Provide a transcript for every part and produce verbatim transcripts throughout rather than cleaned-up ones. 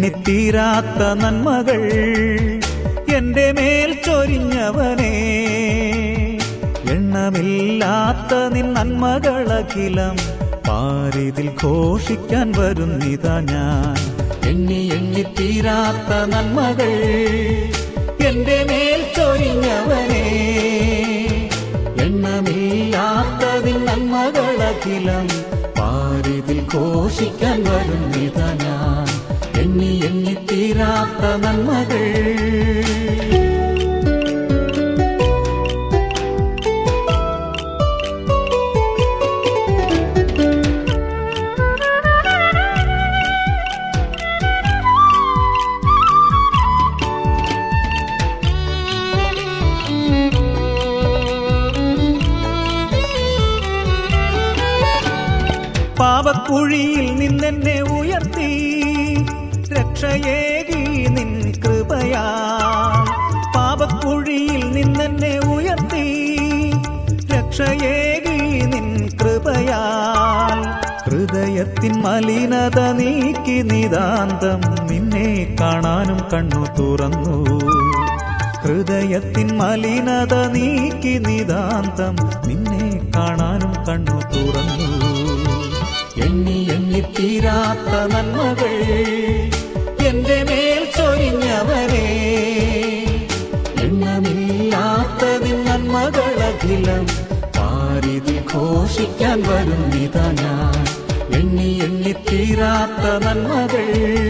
എണ്ണിത്തീരാത്ത നന്മകൾ എന്റെ മേൽ ചൊരിഞ്ഞവനേ, എണ്ണമില്ലാത്ത നിൻ നന്മകളഖിലം പാരിതിൽ ഘോഷിക്കാൻ വരുന്നിതാ ഞാൻ. എണ്ണി എണ്ണിത്തീരാത്ത നന്മകൾ എന്റെ മേൽ ചൊരിഞ്ഞവനേ, എണ്ണമില്ലാത്ത നിൻ നന്മകളഖിലം പാരിതിൽ ഘോഷിക്കാൻ വരുന്നിതാ ഞാൻ. എണ്ണി എണ്ണിത്തീരാത്ത നന്മകൾ. പാപക്കുഴിയിൽ നിന്നെന്നെ ഉയർത്തി രക്ഷയേകി നിൻ കൃപയാ. പാപക്കുഴിയിൽ നിന്നെന്നെ ഉയർത്തി രക്ഷയേകി നിൻ കൃപയാൽ. ഹൃദയത്തിൻ മലിനത നീക്കി നിതാന്തം നിന്നെ കാണാനും കണ്ണു തുറന്നു. ഹൃദയത്തിൻ മലിനത നീക്കി നിതാന്തം നിന്നെ കാണാനും കണ്ണു തുറന്നു. എണ്ണി എണ്ണിത്തീരാത്ത നന്മകൾ എന്റെ മേൽ ചൊരിഞ്ഞവനേ, എണ്ണമില്ലാത്ത നിൻ നന്മകളഖിലം പാരിതിൽ ഘോഷിക്കാൻ വരുന്നിതാ ഞാൻ. എണ്ണി എണ്ണിത്തീരാത്ത നന്മകൾ.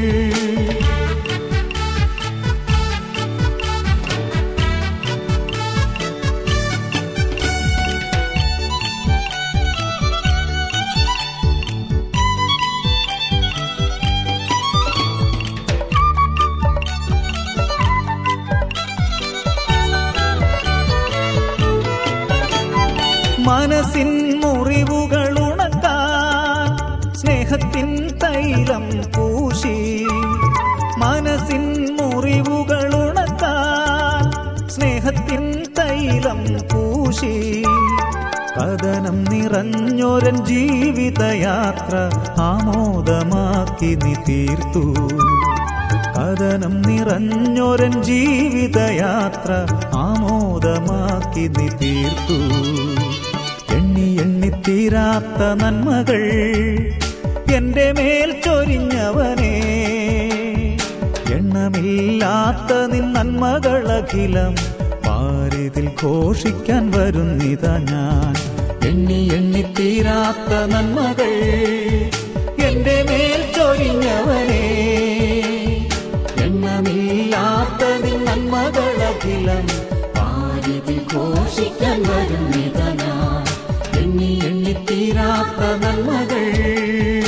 മനസ്സിൻ മുറിവുകൾ ഉണക്കാൻ സ്നേഹത്തിൻ തൈലം പൂശി. മനസ്സിൻ മുറിവുകൾ ഉണക്കാൻ സ്നേഹത്തിൻ തൈലം പൂശി. കഥനം നിറഞ്ഞൊരൻ ജീവിതയാത്ര ആമോദമാക്കി നീ തീർത്തു. കഥനം നിറഞ്ഞൊരൻ ജീവിതയാത്ര ആമോദമാക്കി നീ തീർത്തു. എണ്ണി എണ്ണിത്തീരാത്ത നന്മകൾ എന്റെ മേൽ ചൊരിഞ്ഞവനേ, എണ്ണമില്ലാത്ത നിൻ നന്മകളഖിലം പാരിതിൽ ഘോഷിക്കാൻ വരുന്നിതാ ഞാൻ. എണ്ണി എണ്ണിത്തീരാത്ത നന്മകൾ എന്റെ മേൽ ചൊരിഞ്ഞവനേ, എണ്ണമില്ലാത്ത നിൻ നന്മകളഖിലം പാരിതിൽ ഘോഷിക്കാൻ വരുന്നിതാ ഞാൻ. എണ്ണി എണ്ണിത്തീരാത്ത നന്മകൾ.